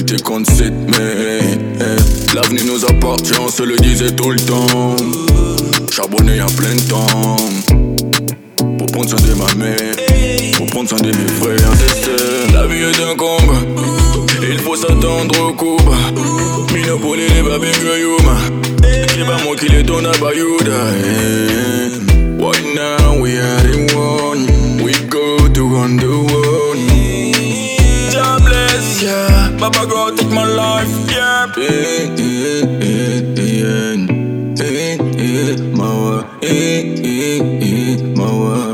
tes comptes c'est mais l'avenir nous appartient, on se le disait tout le temps. Charbonner en plein temps pour prendre soin de ma mère, pour prendre soin de mes frères et sœurs. La vie est un combat, il faut s'attendre au coup bas. Minopoli les baby girl yuma, c'est pas moi qui les donne à Bayouda. Right now we are the one, we go to run the world. God bless, yeah, Baba God take my life, yeah. Mawa, mawa,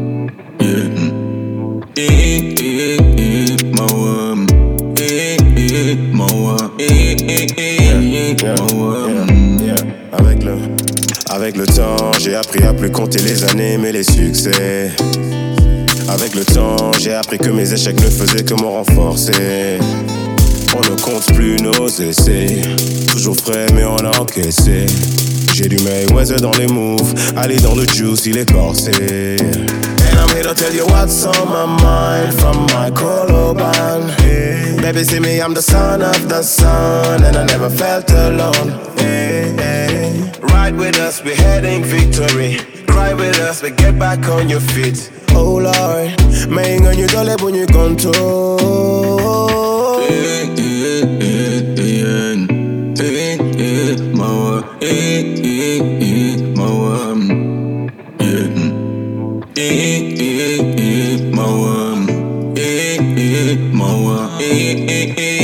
Avec le temps, j'ai appris à plus compter les années mais les succès. Avec le temps, j'ai appris que mes échecs ne faisaient que me renforcer. On ne compte plus nos essais, toujours frais mais on a encaissé. J'ai du Mayweather dans les moves, aller dans le juice, il est corsé. And I'm here to tell you what's on my mind from my Coloban. Hey. Baby, see me, I'm the son of the sun, and I never felt alone. Hey, hey. Ride with us, we're heading victory. Cry with us, we get back on your feet. Oh Lord, may on you dole bunyi control. Mawa,